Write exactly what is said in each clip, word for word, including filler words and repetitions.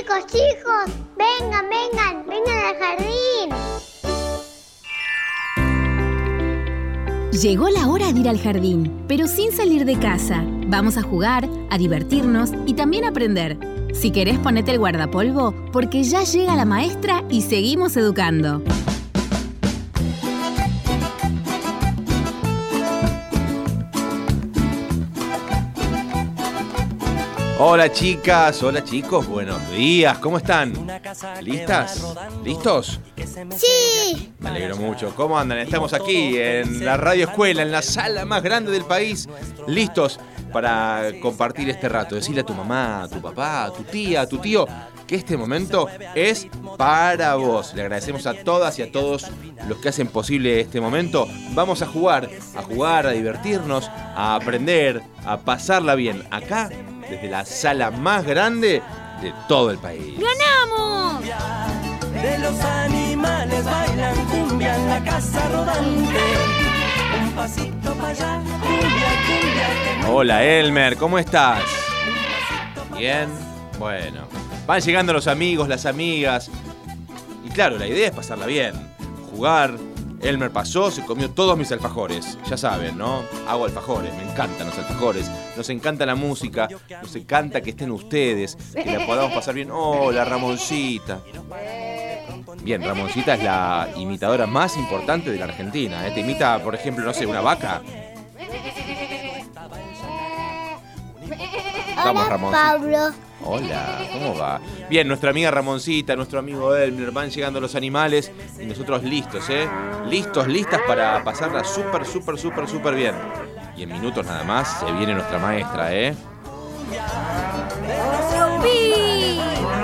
Chicos, chicos, vengan, vengan, vengan al jardín. Llegó la hora de ir al jardín, pero sin salir de casa. Vamos a jugar, a divertirnos y también a aprender. Si querés, ponete el guardapolvo, porque ya llega la maestra y seguimos educando. Hola chicas, hola chicos, buenos días, ¿cómo están? ¿Listas? ¿Listos? Sí. Me alegro mucho. ¿Cómo andan? Estamos aquí en la radio escuela, en la sala más grande del país, listos para compartir este rato. Decirle a tu mamá, a tu papá, a tu tía, a tu tío, que este momento es para vos. Le agradecemos a todas y a todos los que hacen posible este momento. Vamos a jugar, a jugar, a divertirnos, a aprender, a pasarla bien. Acá, desde la sala más grande de todo el país. ¡Ganamos! De los animales bailan cumbia en la casa rodante. Un pasito para allá, cumbia, cumbia. Que... Hola Elmer, ¿cómo estás? Bien, bueno. Van llegando los amigos, las amigas. Y claro, la idea es pasarla bien, jugar. Elmer pasó, se comió todos mis alfajores. Ya saben, ¿no? Hago alfajores, me encantan los alfajores. Nos encanta la música, nos encanta que estén ustedes, que la podamos pasar bien. Hola, Ramoncita. Bien, Ramoncita es la imitadora más importante de la Argentina, ¿eh? Te imita, por ejemplo, no sé, una vaca. Vamos, Hola, Ramoncita. Pablo. Hola, ¿cómo va? Bien, nuestra amiga Ramoncita, nuestro amigo Elmer, van llegando los animales y nosotros listos, ¿eh? Listos, listas para pasarla súper, súper, súper, súper bien. Y en minutos nada más se viene nuestra maestra, ¿eh? ¡Yupi!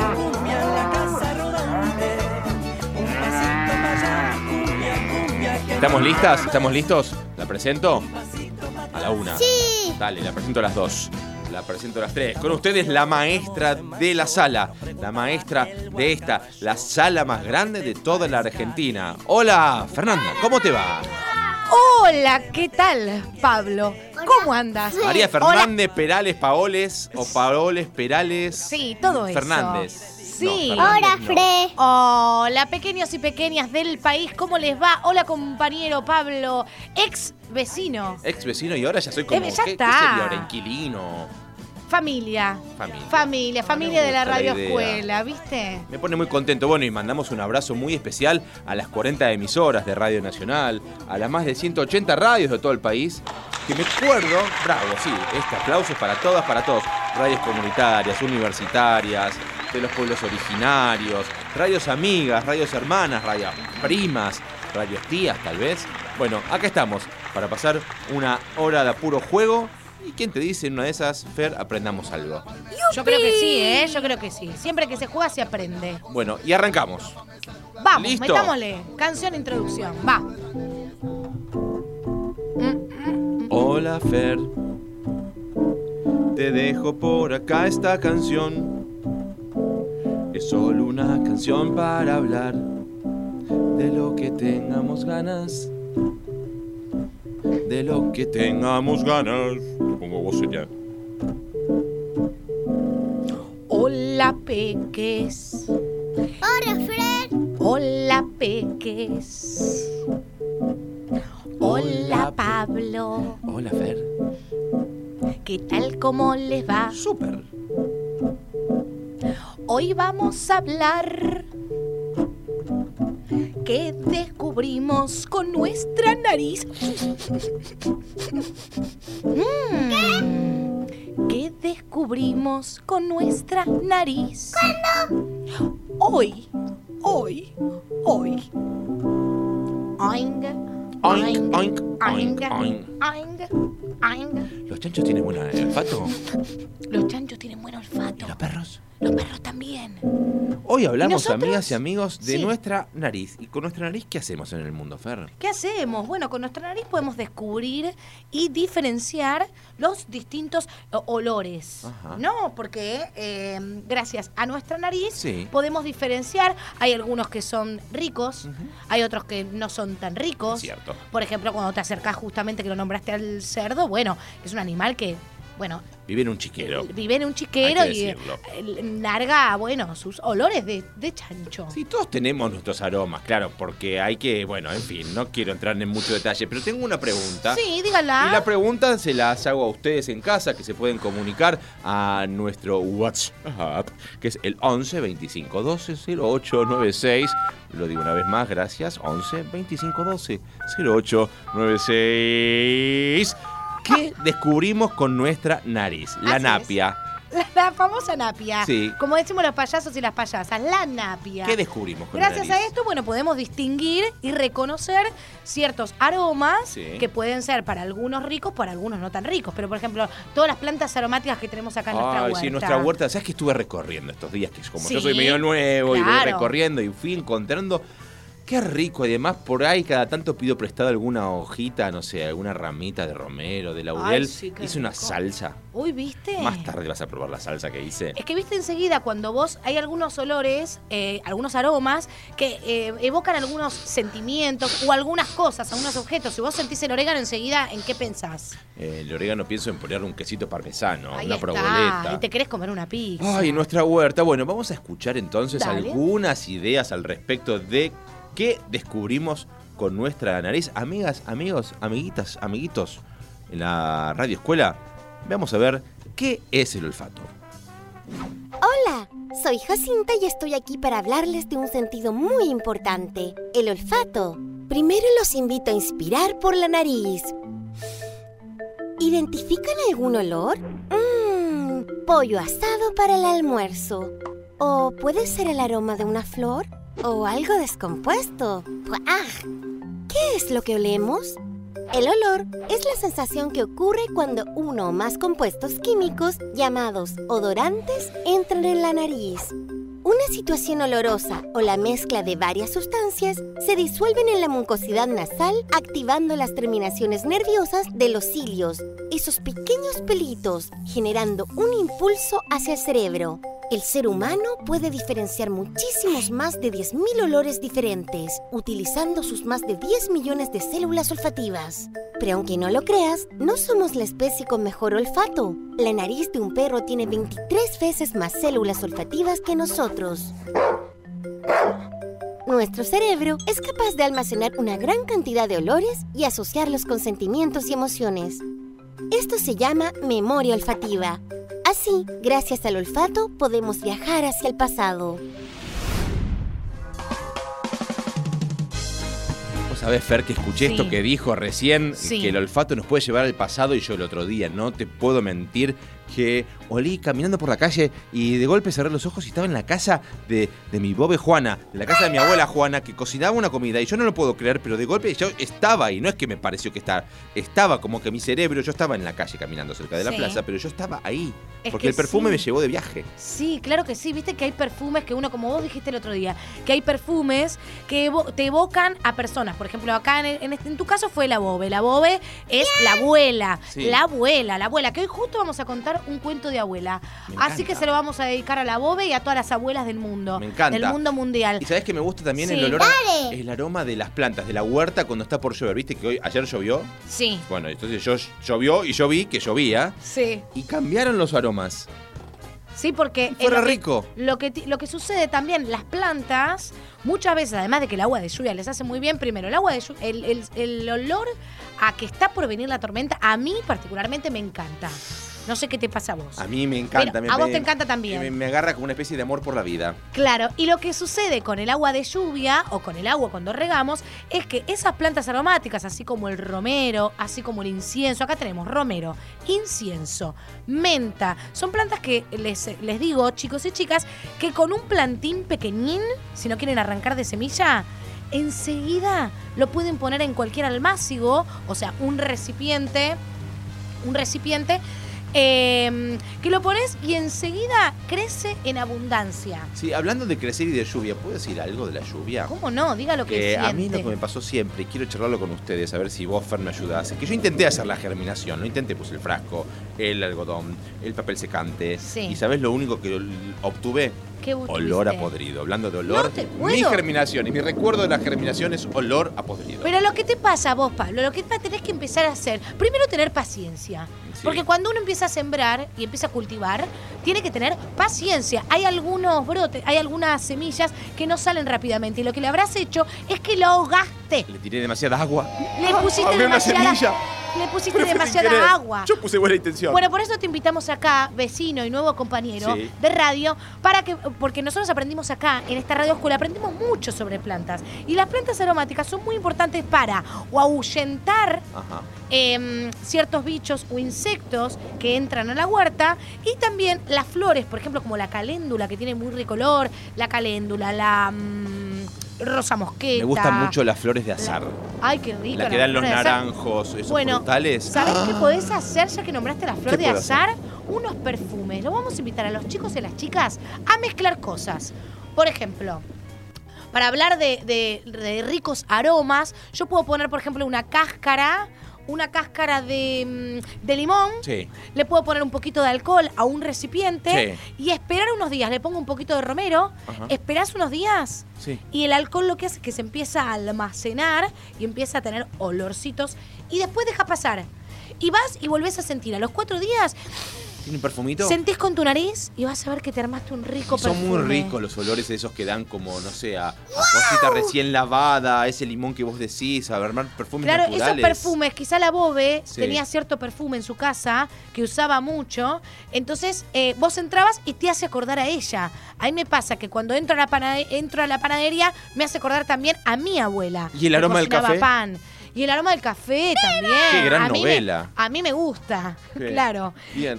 ¿Estamos listas? ¿Estamos listos? ¿La presento? A la una. Sí. Dale, la presento a las dos. La presento a las tres. Con ustedes la maestra de la sala. La maestra de esta, la sala más grande de toda la Argentina. Hola, Fernanda, ¿cómo te va? Hola, ¿qué tal, Pablo? ¿Cómo andas? María Fernández, Perales, Paoles o Paoles, Perales. Sí, todo eso. Fernández. Sí. No, Fernández Hola, no. Fred. Hola, pequeños y pequeñas del país, ¿cómo les va? Hola, compañero Pablo, ex vecino. Ex vecino y ahora ya soy como. Eh, ya ¿qué, está. ¿Qué sería ahora? Inquilino. Familia. Familia. Familia, familia Me de la gusta la radio idea. escuela, ¿viste? Me pone muy contento. Bueno, y mandamos un abrazo muy especial a las cuarenta emisoras de Radio Nacional, a las más de ciento ochenta radios de todo el país, que me acuerdo, bravo, sí, este aplauso es para todas, para todos, radios comunitarias, universitarias, de los pueblos originarios, radios amigas, radios hermanas, radios primas, radios tías tal vez. Bueno, acá estamos para pasar una hora de puro juego. ¿Y quién te dice en una de esas, Fer, aprendamos algo? Yo creo que sí, ¿eh? Yo creo que sí. Siempre que se juega se aprende. Bueno, y arrancamos. Vamos, ¿Listo? metámosle. Canción introducción, va. Hola, Fer. Te dejo por acá esta canción. Es solo una canción para hablar de lo que tengamos ganas. De lo que tengamos ganas. Te pongo voz sería. Hola, peques. Hola, Fred. Hola, peques. Hola, Pablo. Hola, Fer. ¿Qué tal, cómo les va? Súper. Hoy vamos a hablar que descubrimos con nuestra nariz. Mm, ¿Qué descubrimos con nuestra nariz? ¿Cuándo? Hoy, hoy, hoy. Oing, Oink, oink, oing, oink, oink. oing, oing. ¿Los chanchos tienen buen olfato? Los chanchos tienen buen olfato. ¿Y los perros? Los perros también. Hoy hablamos, nosotros? amigas y amigos, de Sí. nuestra nariz. ¿Y con nuestra nariz qué hacemos en el mundo, Fer? ¿Qué hacemos? Bueno, con nuestra nariz podemos descubrir y diferenciar los distintos o- olores, Ajá. ¿no? Porque eh, gracias a nuestra nariz Sí. podemos diferenciar. Hay algunos que son ricos, Ujú. hay otros que no son tan ricos. Es cierto. Por ejemplo, cuando te acercás justamente, que lo nombraste al cerdo, bueno, es un animal que bueno, Vive en un chiquero. vive en un chiquero Hay que y decirlo. eh, larga, bueno, sus olores de, de chancho. Sí, todos tenemos nuestros aromas, claro, porque hay que, bueno, en fin, no quiero entrar en mucho detalle, pero tengo una pregunta. Sí, dígala. Y la pregunta se las hago a ustedes en casa, que se pueden comunicar a nuestro WhatsApp, que es el once veinticinco doce cero ocho noventa y seis. Lo digo una vez más, gracias. once veinticinco doce cero ocho noventa y seis. ¿Qué descubrimos con nuestra nariz? La Así napia. La, la famosa napia. Sí. Como decimos los payasos y las payasas, la napia. ¿Qué descubrimos con Gracias la a nariz? esto, bueno, podemos distinguir y reconocer ciertos aromas Sí. que pueden ser para algunos ricos, para algunos no tan ricos. Pero, por ejemplo, todas las plantas aromáticas que tenemos acá en nuestra Ay, huerta. sí, nuestra huerta. ¿Sabes que estuve recorriendo estos días? Que como yo Sí, soy medio nuevo y voy claro. recorriendo y fui encontrando. Qué rico. Además, por ahí cada tanto pido prestado alguna hojita, no sé, alguna ramita de romero, de laurel. Ay, sí, qué hice una rico. salsa. Uy, ¿viste? Más tarde vas a probar la salsa que hice. Es que viste enseguida cuando vos hay algunos olores, eh, algunos aromas que eh, evocan algunos sentimientos o algunas cosas, algunos objetos. Si vos sentís el orégano enseguida, ¿en qué pensás? Eh, el orégano pienso en ponerle un quesito parmesano, Ahí una está. proboleta. Y te querés comer una pizza. Ay, nuestra huerta. Bueno, vamos a escuchar entonces Dale. algunas ideas al respecto de qué descubrimos con nuestra nariz. Amigas, amigos, amiguitas, amiguitos, en la radio escuela, vamos a ver qué es el olfato. Hola, soy Jacinta y estoy aquí para hablarles de un sentido muy importante, el olfato. Primero los invito a inspirar por la nariz. ¿Identifican algún olor? Mmm, pollo asado para el almuerzo. ¿O puede ser el aroma de una flor? ¿O algo descompuesto? ¡Ah! ¿Qué es lo que olemos? El olor es la sensación que ocurre cuando uno o más compuestos químicos, llamados odorantes, entran en la nariz. Una situación olorosa o la mezcla de varias sustancias se disuelven en la mucosidad nasal, activando las terminaciones nerviosas de los cilios, esos pequeños pelitos, generando un impulso hacia el cerebro. El ser humano puede diferenciar muchísimos más de diez mil olores diferentes, utilizando sus más de diez millones de células olfativas. Pero aunque no lo creas, no somos la especie con mejor olfato. La nariz de un perro tiene veintitrés veces más células olfativas que nosotros. Nuestro cerebro es capaz de almacenar una gran cantidad de olores y asociarlos con sentimientos y emociones. Esto se llama memoria olfativa. Así, gracias al olfato, podemos viajar hacia el pasado. Vos sabés, Fer, que escuché Sí. esto que dijo recién, Sí. que el olfato nos puede llevar al pasado, y yo el otro día, no te puedo mentir, que olí caminando por la calle y de golpe cerré los ojos y estaba en la casa de, de mi bobe Juana, de la casa de mi abuela Juana, que cocinaba una comida, y yo no lo puedo creer, pero de golpe yo estaba ahí, no es que me pareció que estaba, estaba como que mi cerebro, yo estaba en la calle caminando cerca de la Sí. plaza, pero yo estaba ahí, Es porque que el perfume sí. me llevó de viaje. Sí, claro que sí. Viste que hay perfumes que uno, como vos dijiste el otro día, que hay perfumes que evo- te evocan a personas. Por ejemplo, acá en, en, este- en tu caso fue la Bobe. La Bobe es la abuela. Sí. La abuela, la abuela. Que hoy justo vamos a contar un cuento de abuela. Me Así encanta. que se lo vamos a dedicar a la Bobe y a todas las abuelas del mundo. Me encanta. Del mundo mundial. Y sabés que me gusta también Sí. el olor, a- el aroma de las plantas, de la huerta cuando está por llover. ¿Viste que hoy, ayer llovió? Sí. Bueno, entonces yo llovió y yo vi que llovía Sí. y cambiaron los aromas. Sí, porque... Y fuera lo que- rico. Lo que, ti- lo que sucede también, las plantas, muchas veces, además de que el agua de lluvia les hace muy bien, primero, el agua de lluvia, el, el- el olor a que está por venir la tormenta, a mí particularmente me encanta. No sé qué te pasa a vos. A mí me encanta. Pero me, a vos me- te encanta también. Me, me agarra como una especie de amor por la vida. Claro, y lo que sucede con el agua de lluvia o con el agua cuando regamos es que esas plantas aromáticas, así como el romero, así como el incienso, acá tenemos romero, incienso, menta, son plantas que les, les digo, chicos y chicas, que con un plantín pequeñín, si no quieren arrancar de semilla, enseguida lo pueden poner en cualquier almácigo, o sea, un recipiente, un recipiente eh, que lo pones y enseguida crece en abundancia. Sí, hablando de crecer y de lluvia, ¿puedo decir algo de la lluvia? ¿Cómo no? Diga lo que, Que siente. a mí lo que me pasó siempre, y quiero charlarlo con ustedes, a ver si vos, Fer, me ayudás, es que yo intenté hacer la germinación, no intenté, puse el frasco, el algodón, el papel secante, Sí. y ¿sabés lo único que obtuve? ¿Qué obtuviste? Olor a podrido. Hablando de olor, No te mi puedo. germinación y mi recuerdo de la germinación es olor a podrido. Pero lo que te pasa a vos, Pablo, lo que tenés que empezar a hacer, primero tener paciencia. Sí. Porque cuando uno empieza a sembrar y empieza a cultivar, tiene que tener paciencia. Hay algunos brotes, hay algunas semillas que no salen rápidamente. Y lo que le habrás hecho es que lo ahogaste. Le tiré demasiada agua. Le pusiste Había una demasiada, semilla. le pusiste Pero fue sin demasiada querer. agua. Yo puse buena intención. Bueno, por eso te invitamos acá, vecino y nuevo compañero Sí. de radio, para que, porque nosotros aprendimos acá, en esta radio escuela, aprendimos mucho sobre plantas. Y las plantas aromáticas son muy importantes para o ahuyentar Ajá. eh, ciertos bichos o insectos que entran a la huerta, y también las flores, por ejemplo, como la caléndula, que tiene muy rico olor, la caléndula, la mmm, rosa mosqueta. Me gustan mucho las flores de azar. Ay, qué rico. La que dan los flor de azar. naranjos, esos Bueno, frutales. ¿sabés ¡Ah! qué podés hacer, ya que nombraste la flor ¿Qué de puedo azar? Unos perfumes. Lo vamos a invitar a los chicos y a las chicas a mezclar cosas. Por ejemplo, para hablar de, de- de ricos aromas, yo puedo poner, por ejemplo, una cáscara, una cáscara de, mm, de limón. Sí. Le puedo poner un poquito de alcohol a un recipiente Sí. y esperar unos días. Le pongo un poquito de romero, Ajá. esperás unos días Sí. y el alcohol lo que hace es que se empieza a almacenar y empieza a tener olorcitos y después deja pasar. Y vas y volvés a sentir. A los cuatro días ¿Tiene un perfumito? sentís con tu nariz y vas a ver que te armaste un rico Y son perfume. muy ricos los olores esos que dan como, no sé, a, a cosita recién lavada, a ese limón que vos decís, a armar perfumes Claro, naturales. esos perfumes, quizá la Bobe Sí. tenía cierto perfume en su casa que usaba mucho, entonces eh, vos entrabas y te hace acordar a ella. A mí me pasa que cuando entro a la, panade- entro a la panadería me hace acordar también a mi abuela. ¿Y el que aroma del cocinaba café? pan. Y el aroma del café también. Qué gran a mí me- novela. a mí me gusta, Sí. claro. Bien.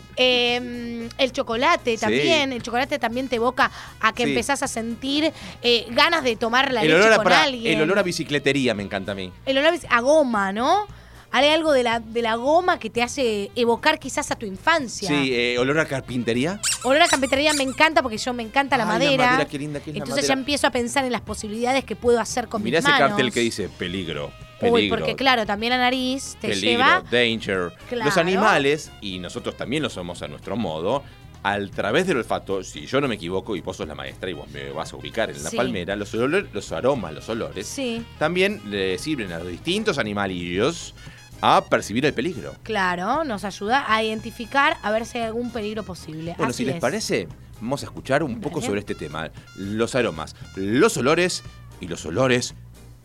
Eh, el chocolate Sí. también, el chocolate también te evoca a que Sí. empezás a sentir eh, ganas de tomar la El leche olor, a, con pará, alguien. el olor a bicicletería me encanta a mí. El olor a goma, ¿no? Hay algo de la, de la goma que te hace evocar quizás a tu infancia. Sí, eh, olor a carpintería. Olor a carpintería me encanta porque yo me encanta la Ay, la madera. madera, qué linda que es la Entonces madera. ya empiezo a pensar en las posibilidades que puedo hacer con Mirá mis ese manos. cartel que dice peligro. Peligro. Uy, porque claro, también la nariz te peligro, lleva... danger. Claro. Los animales, y nosotros también lo somos a nuestro modo, al través del olfato, si yo no me equivoco y vos sos la maestra y vos me vas a ubicar en la Sí. palmera, los, olor- los aromas, los olores, Sí, también le sirven a los distintos animalillos a percibir el peligro. claro, nos ayuda a identificar a ver si hay algún peligro posible. Bueno, Así si les es. parece, vamos a escuchar un poco Dale. sobre este tema. Los aromas, los olores y los olores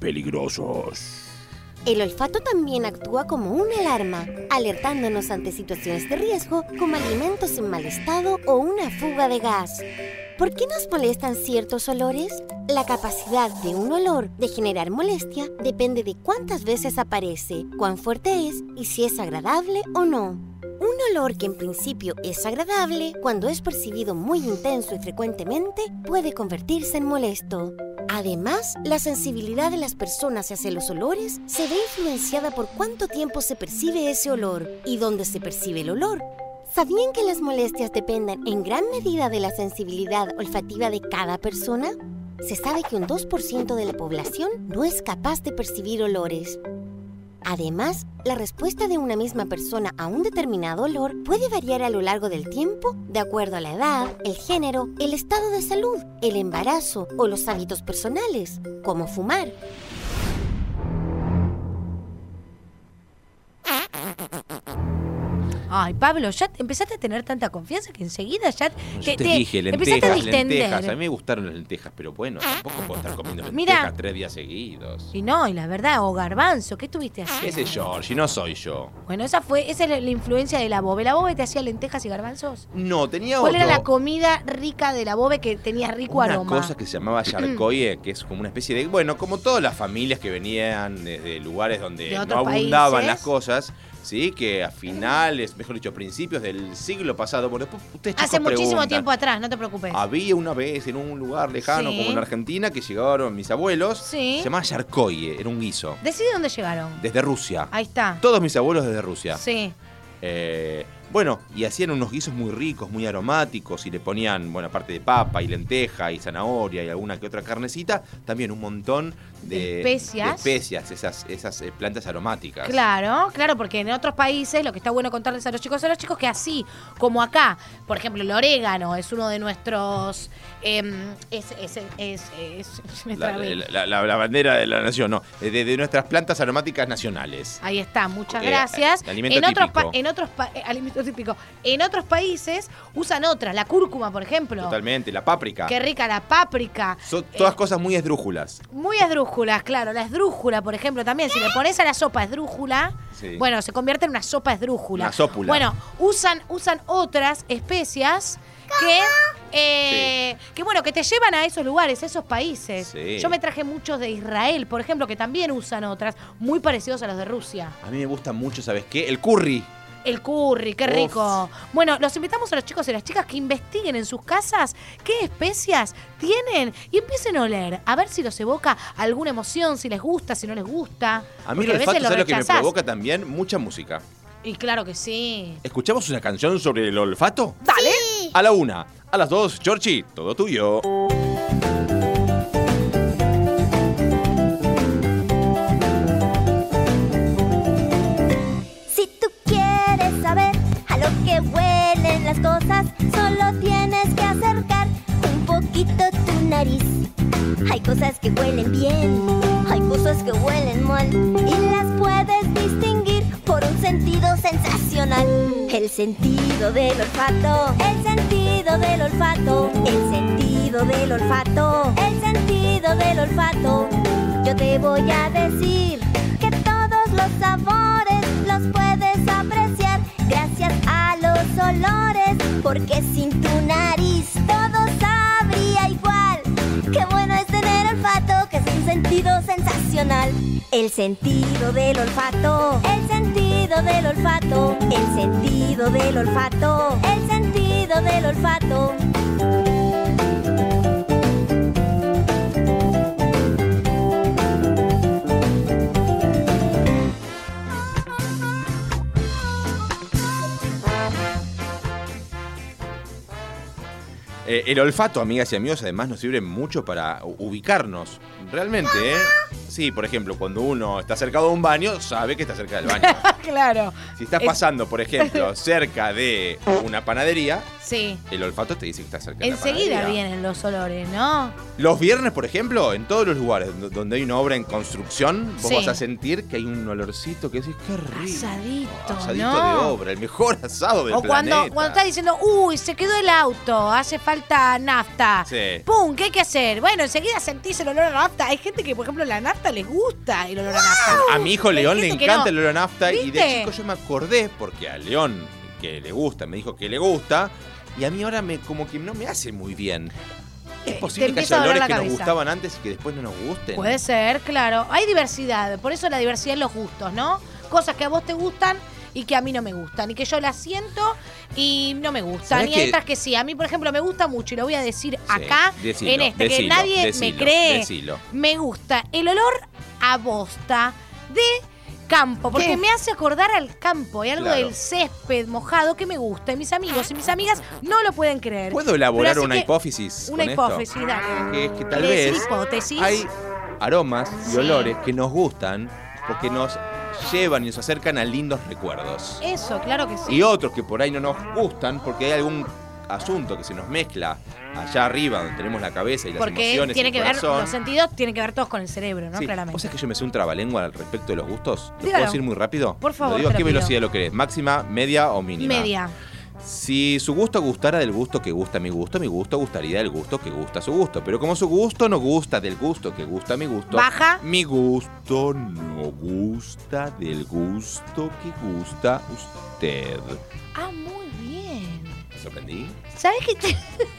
peligrosos. El olfato también actúa como una alarma, alertándonos ante situaciones de riesgo como alimentos en mal estado o una fuga de gas. ¿Por qué nos molestan ciertos olores? La capacidad de un olor de generar molestia depende de cuántas veces aparece, cuán fuerte es y si es agradable o no. Un olor que en principio es agradable, cuando es percibido muy intenso y frecuentemente, puede convertirse en molesto. Además, la sensibilidad de las personas hacia los olores se ve influenciada por cuánto tiempo se percibe ese olor y dónde se percibe el olor. ¿Sabían que las molestias dependen en gran medida de la sensibilidad olfativa de cada persona? Se sabe que un dos por ciento de la población no es capaz de percibir olores. Además, la respuesta de una misma persona a un determinado olor puede variar a lo largo del tiempo de acuerdo a la edad, el género, el estado de salud, el embarazo o los hábitos personales, como fumar. Ay, Pablo, ya te- empezaste a tener tanta confianza que enseguida ya Yo te, dije, empezaste a lentejas, distender. lentejas. A mí me gustaron las lentejas, pero bueno, tampoco puedo estar comiendo lentejas Mira. tres días seguidos. Y no, y la verdad, o garbanzo, ¿qué estuviste haciendo? Ese es George, y no soy yo. Bueno, esa fue, esa es la, la influencia de la bobe. ¿La bobe te hacía lentejas y garbanzos? No, tenía ¿Cuál otro. era la comida rica de la bobe que tenía rico Una aroma? cosa que se llamaba yarcoye, que es como una especie de... Bueno, como todas las familias que venían desde lugares donde De no otros abundaban países. las cosas, ¿sí? Que a finales, mejor dicho, principios del siglo pasado... Bueno, después ustedes chicos Hace muchísimo preguntan. tiempo atrás, no te preocupes. Había una vez en un lugar lejano, Sí. como en Argentina, que llegaron mis abuelos. Sí. Se llamaba yarcoye, era un guiso. Decí de dónde llegaron. Desde Rusia. Ahí está. Todos mis abuelos desde Rusia. Sí. Eh, Bueno, y hacían unos guisos muy ricos, muy aromáticos, y le ponían, bueno, aparte de papa y lenteja y zanahoria y alguna que otra carnecita, también un montón de, De especias. de especias, esas, esas eh, plantas aromáticas. Claro, claro, porque en otros países lo que está bueno contarles a los chicos, a los chicos que así como acá, por ejemplo, el orégano es uno de nuestros... Eh, es, es, es, es, me La, trabé. la, la, la bandera de la nación, no, de, de nuestras plantas aromáticas nacionales. Ahí está, muchas Eh, gracias. eh, alimento en otros típico. pa- en otros pa- eh, alimento típico. En otros países usan otras, la cúrcuma, por ejemplo. Totalmente, la páprica. Qué rica la páprica. Son todas Eh, cosas muy esdrújulas. Muy esdrújulas, claro. La esdrújula, por ejemplo, también. Si le pones a la sopa esdrújula, Sí. bueno, se convierte en una sopa esdrújula. Una sópula. Bueno, usan, usan otras especias que, eh, que, bueno, que te llevan a esos lugares, a esos países. Sí. Yo me traje muchos de Israel, por ejemplo, que también usan otras, muy parecidos a los de Rusia. A mí me gusta mucho, ¿sabes qué? El curry. El curry, qué Uf. rico. Bueno, los invitamos a los chicos y las chicas que investiguen en sus casas qué especias tienen y empiecen a oler, a ver si los evoca alguna emoción, si les gusta, si no les gusta. A mí Porque el veces olfato, ¿sabes lo que me rechazás. provoca también? Mucha música. Y claro que sí. ¿Escuchamos una canción sobre el olfato? Dale. A la una, a las dos, Georgie, todo tuyo. Si tú quieres saber a lo que huelen las cosas, solo tienes que acercar un poquito tu nariz. Hay cosas que huelen bien, hay cosas que huelen mal, y las puedes distinguir por un sentido sensacional. El sentido del olfato, el sentido del olfato, el sentido del olfato, el sentido del olfato. Yo te voy a decir que todos los sabores los puedes apreciar gracias a los olores, porque sin tu nariz todo sabría igual. Qué bueno es tener olfato, que es un sentido sensacional. El sentido del olfato, el sentido del olfato, el sentido del olfato, el sentido del olfato. Eh, el olfato, amigas y amigos, además nos sirve mucho para u- ubicarnos. Realmente, ¿eh? Sí, por ejemplo, cuando uno está cerca de un baño, sabe que está cerca del baño. Claro. Si estás Es- pasando, por ejemplo, cerca de una panadería, Sí. el olfato te dice que estás cerca de la Enseguida panadería. vienen los olores, ¿no? Los viernes, por ejemplo, en todos los lugares do- donde hay una obra en construcción, vos Sí. vas a sentir que hay un olorcito que decís, qué rico. Asadito, Asadito ¿no? de obra, el mejor asado del O cuando, planeta. cuando estás diciendo, uy, se quedó el auto, hace falta nafta. Sí. ¡Pum! ¿Qué hay que hacer? Bueno, enseguida sentís el olor a nafta. Hay gente que, por ejemplo, la nafta les gusta el olor a nafta. A mi hijo Hay León le gente que encanta no. el olor a nafta y de ¿Viste? chico yo me acordé, porque a León, que le gusta, me dijo que le gusta, y a mí ahora me como que no me hace muy bien. ¿Es Eh, posible te que empieza a haya doler olores la que nos cabeza. gustaban antes y que después no nos gusten? Puede ser, claro. Hay diversidad. Por eso la diversidad en los gustos, ¿no? Cosas que a vos te gustan y que a mí no me gustan. Y que yo las siento y no me gustan. ¿Sabés Y hay que- otras que sí. A mí, por ejemplo, me gusta mucho y lo voy a decir Sí, acá decilo, en este, que decilo, nadie decilo, me cree. decilo. Me gusta el olor a bosta de campo, porque ¿Qué? me hace acordar al campo. Hay algo Claro. del césped mojado que me gusta. Y mis amigos y mis amigas no lo pueden creer. ¿Puedo elaborar Pero así una que- hipótesis Una con esto? hipótesis, dale. Que es que tal ¿Querés vez decir hipótesis? hay aromas y Sí. olores que nos gustan porque nos llevan y nos acercan a lindos recuerdos. Eso, claro que sí. Y otros que por ahí no nos gustan porque hay algún asunto que se nos mezcla allá arriba donde tenemos la cabeza y las Porque emociones tiene y que el ver, corazón. los sentidos tienen que ver todos con el cerebro, ¿no? Sí. Claramente. ¿Vos sabés que yo me sé un trabalengua al respecto de los gustos? ¿Lo Dígalo. puedo decir muy rápido? Por favor, Lo digo, te ¿a qué lo pido. velocidad lo querés? ¿Máxima, media o mínima? Media. Si su gusto gustara del gusto que gusta mi gusto, mi gusto gustaría del gusto que gusta su gusto. Pero como su gusto no gusta del gusto que gusta mi gusto, Baja. mi gusto no gusta del gusto que gusta usted. Ah, muy bien. ¿Me sorprendí? ¿Sabes qué? te-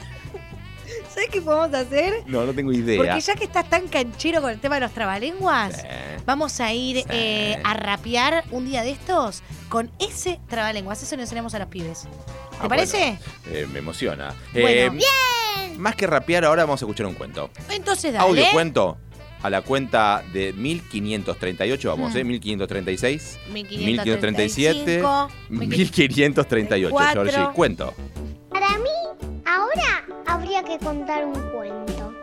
¿Sabes qué podemos hacer? No, no tengo idea. Porque ya que estás tan canchero con el tema de los trabalenguas, Sí. vamos a ir Sí. eh, a rapear un día de estos con ese trabalenguas. Eso lo enseñamos a los pibes. ¿Te Ah, parece? bueno, eh, me emociona. Bueno. Eh, Más que rapear, ahora vamos a escuchar un cuento. Entonces dale. Audio cuento a la cuenta de mil quinientos treinta y ocho, vamos, Hmm. ¿eh? mil quinientos treinta y seis, mil mil quinientos treinta y siete, cinco, mil quinientos treinta y ocho, cuatro. Georgie, cuento. Para mí, ahora habría que contar un cuento.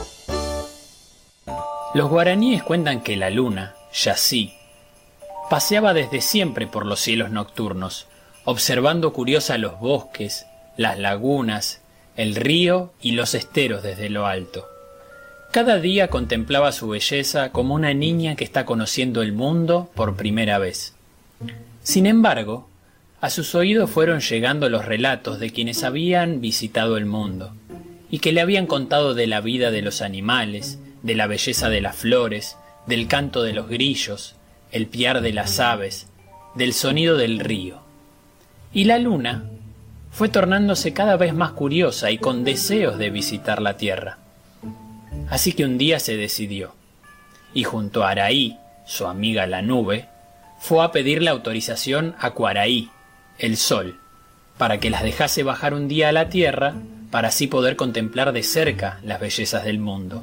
Los guaraníes cuentan que la luna, Yazí, paseaba desde siempre por los cielos nocturnos, observando curiosa los bosques, las lagunas, el río y los esteros desde lo alto. Cada día contemplaba su belleza como una niña que está conociendo el mundo por primera vez. Sin embargo, a sus oídos fueron llegando los relatos de quienes habían visitado el mundo y que le habían contado de la vida de los animales, de la belleza de las flores, del canto de los grillos, el piar de las aves, del sonido del río. Y la luna fue tornándose cada vez más curiosa y con deseos de visitar la tierra. Así que un día se decidió, y junto a Araí, su amiga la nube, fue a pedirle autorización a Cuaraí, el sol, para que las dejase bajar un día a la tierra, para así poder contemplar de cerca las bellezas del mundo.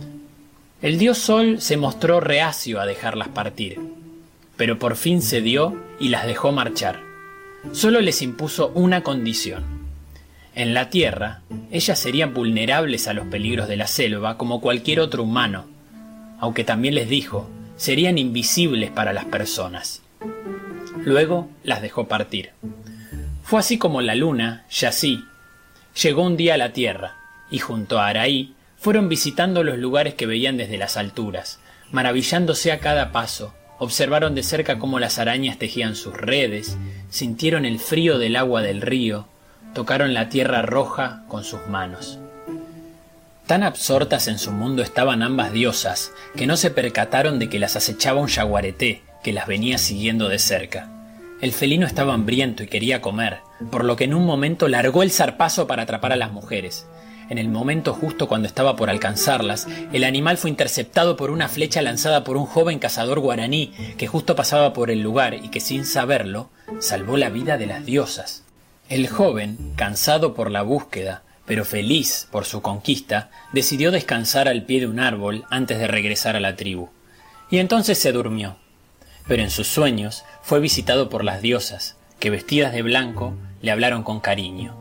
El dios Sol se mostró reacio a dejarlas partir, pero por fin cedió y las dejó marchar. Solo les impuso una condición. En la tierra, ellas serían vulnerables a los peligros de la selva como cualquier otro humano, aunque también les dijo, serían invisibles para las personas. Luego las dejó partir. Fue así como la luna, Yazí, llegó un día a la tierra, y junto a Araí, fueron visitando los lugares que veían desde las alturas, maravillándose a cada paso, observaron de cerca cómo las arañas tejían sus redes, sintieron el frío del agua del río, tocaron la tierra roja con sus manos. Tan absortas en su mundo estaban ambas diosas, que no se percataron de que las acechaba un yaguareté, que las venía siguiendo de cerca. El felino estaba hambriento y quería comer, por lo que en un momento largó el zarpazo para atrapar a las mujeres. En el momento justo cuando estaba por alcanzarlas, el animal fue interceptado por una flecha lanzada por un joven cazador guaraní que justo pasaba por el lugar y que sin saberlo, salvó la vida de las diosas. El joven, cansado por la búsqueda, pero feliz por su conquista, decidió descansar al pie de un árbol antes de regresar a la tribu. Y entonces se durmió. Pero en sus sueños fue visitado por las diosas, que vestidas de blanco le hablaron con cariño.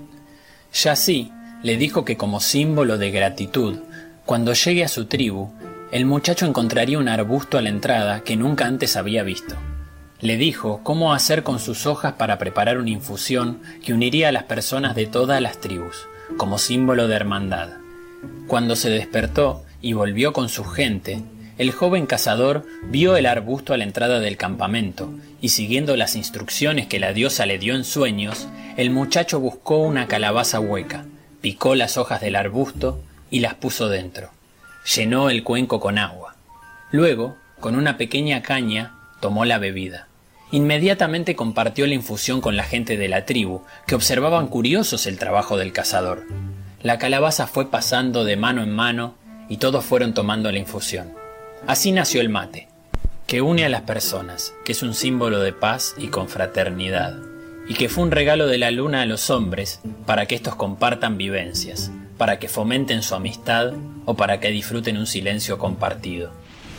Yazí le dijo que como símbolo de gratitud, cuando llegue a su tribu, el muchacho encontraría un arbusto a la entrada que nunca antes había visto. Le dijo cómo hacer con sus hojas para preparar una infusión que uniría a las personas de todas las tribus, como símbolo de hermandad. Cuando se despertó y volvió con su gente, el joven cazador vio el arbusto a la entrada del campamento, y siguiendo las instrucciones que la diosa le dio en sueños, el muchacho buscó una calabaza hueca, picó las hojas del arbusto y las puso dentro. Llenó el cuenco con agua. Luego, con una pequeña caña, tomó la bebida. Inmediatamente compartió la infusión con la gente de la tribu, que observaban curiosos el trabajo del cazador. La calabaza fue pasando de mano en mano y todos fueron tomando la infusión. Así nació el mate, que une a las personas, que es un símbolo de paz y confraternidad, y que fue un regalo de la luna a los hombres para que estos compartan vivencias, para que fomenten su amistad o para que disfruten un silencio compartido.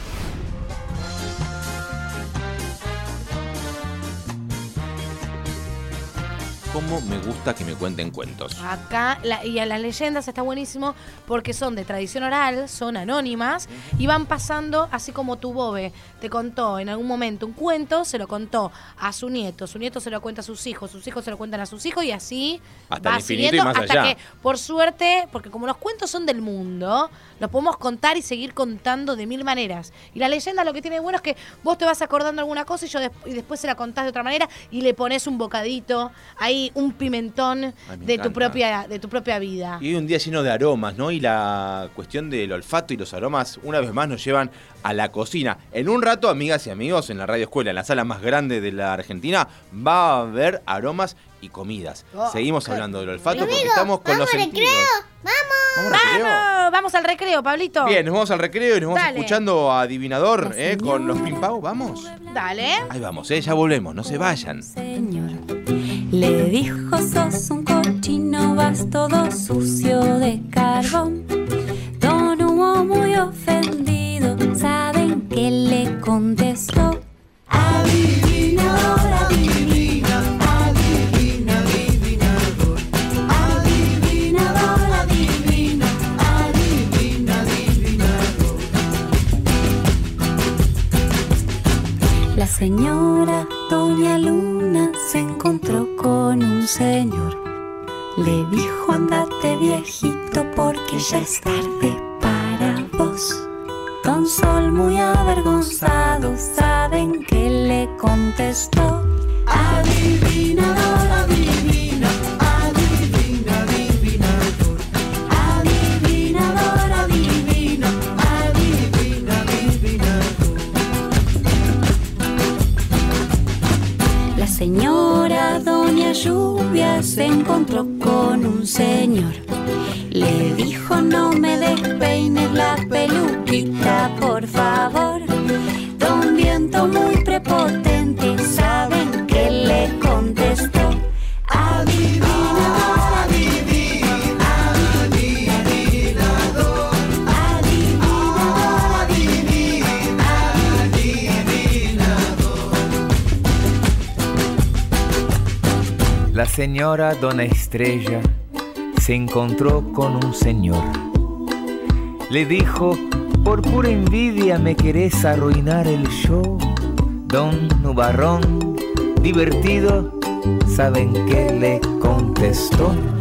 ¿Cómo me gusta que me cuenten cuentos? Acá, la, y a las leyendas está buenísimo porque son de tradición oral, son anónimas y van pasando, así como tu Bobe te contó en algún momento un cuento, se lo contó a su nieto, su nieto se lo cuenta a sus hijos, sus hijos se lo cuentan a sus hijos y así hasta va el infinito siguiendo y más hasta allá. que, por suerte, porque como los cuentos son del mundo, los podemos contar y seguir contando de mil maneras. Y la leyenda lo que tiene bueno es que vos te vas acordando alguna cosa y, yo des- y después se la contás de otra manera y le pones un bocadito, ahí un pimentón Ay, me de tu encanta. propia de tu propia vida. Y hoy un día lleno de aromas, ¿no? Y la cuestión del olfato y los aromas una vez más nos llevan a la cocina. En un rato, amigas y amigos, en la Radio Escuela, en la sala más grande de la Argentina, va a haber aromas y comidas. Oh, Seguimos qué hablando del olfato porque Amigo, estamos con vamos los al sentidos. recreo, vamos. ¿Vamos al recreo? ¡Vamos! Vamos al recreo, Pablito. Bien, nos vamos al recreo y nos vamos Dale. escuchando a Adivinador, ¿eh? Con los Pimpau. ¿Vamos? Dale. Ahí vamos, ¿eh? Ya volvemos, no se vayan. Señor, le dijo, sos un cochino, vas todo sucio de carbón. Don Hugo muy ofendido señora Doña Luna se encontró con un señor. Le dijo: andate viejito porque ya es tarde para vos. Don Sol, muy avergonzado, ¿saben qué le contestó? Adivinador, adivina, adivina, adivinador. Adivinador, adivina, adivina, adivinador. La señora Doña Lluvia se encontró con un señor. Le dijo: no me despeines la peluquita, por favor. Don Viento, muy prepotente, ¿saben qué le contestó? Adivinador, adivina, adivinador. Adivinador, adivina, adivinador. La señora Dona Estrella se encontró con un señor. Le dijo: por pura envidia me querés arruinar el show. Don Nubarrón, divertido, ¿saben qué le contestó?